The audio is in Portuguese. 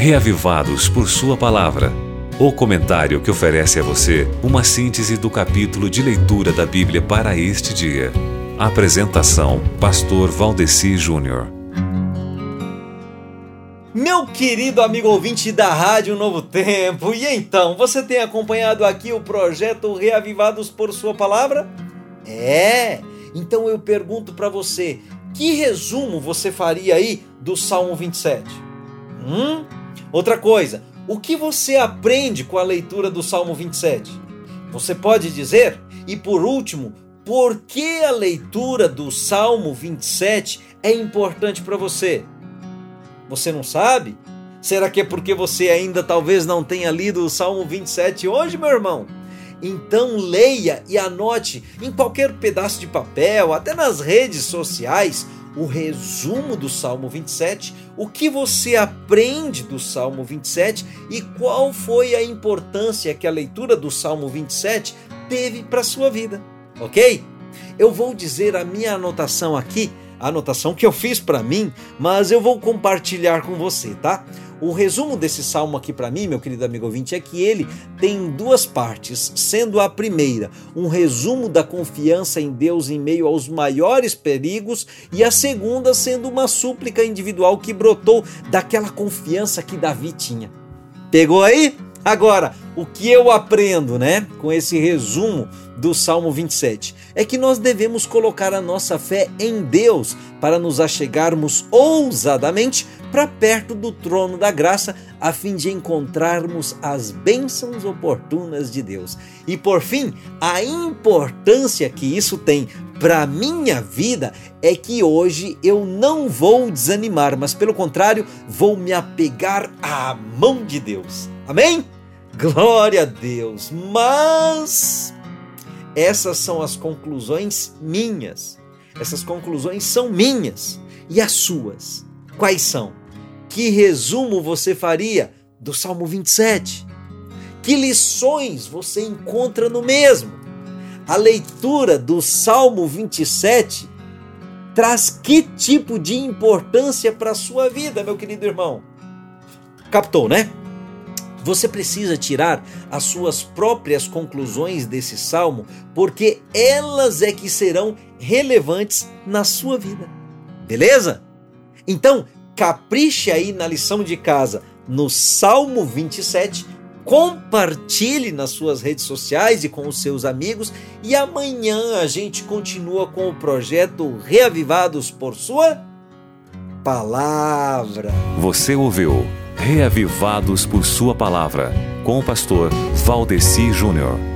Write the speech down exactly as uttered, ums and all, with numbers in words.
Reavivados por Sua Palavra. O comentário que oferece a você uma síntese do capítulo de leitura da Bíblia para este dia. Apresentação: Pastor Valdeci Júnior. Meu querido amigo ouvinte da Rádio Novo Tempo, e então, você tem acompanhado aqui o projeto Reavivados por Sua Palavra? É, então eu pergunto para você, que resumo você faria aí do Salmo vinte e sete? Hum? Outra coisa, o que você aprende com a leitura do Salmo vinte e sete? Você pode dizer? E por último, por que a leitura do Salmo vinte e sete é importante para você? Você não sabe? Será que é porque você ainda talvez não tenha lido o Salmo vinte e sete hoje, meu irmão? Então leia e anote em qualquer pedaço de papel, até nas redes sociais, o resumo do Salmo vinte e sete, o que você aprende do Salmo vinte e sete e qual foi a importância que a leitura do Salmo vinte e sete teve para a sua vida, ok? Eu vou dizer a minha anotação aqui, a anotação que eu fiz para mim, mas eu vou compartilhar com você, tá? O resumo desse salmo aqui para mim, meu querido amigo ouvinte, é que ele tem duas partes, sendo a primeira um resumo da confiança em Deus em meio aos maiores perigos e a segunda sendo uma súplica individual que brotou daquela confiança que Davi tinha. Pegou aí? Agora, o que eu aprendo, né, com esse resumo do Salmo vinte e sete é que nós devemos colocar a nossa fé em Deus para nos achegarmos ousadamente para perto do trono da graça, a fim de encontrarmos as bênçãos oportunas de Deus. E por fim, a importância que isso tem para a minha vida é que hoje eu não vou desanimar, mas pelo contrário, vou me apegar à mão de Deus. Amém? Glória a Deus! Mas essas são as conclusões minhas. Essas conclusões são minhas. E as suas? Quais são? Que resumo você faria do Salmo vinte e sete? Que lições você encontra no mesmo? A leitura do Salmo vinte e sete traz que tipo de importância para a sua vida, meu querido irmão? Captou, né? Você precisa tirar as suas próprias conclusões desse salmo, porque elas é que serão relevantes na sua vida. Beleza? Então, capriche aí na lição de casa no Salmo vinte e sete, compartilhe nas suas redes sociais e com os seus amigos e amanhã a gente continua com o projeto Reavivados por Sua Palavra. Você ouviu Reavivados por Sua Palavra, com o pastor Valdeci Júnior.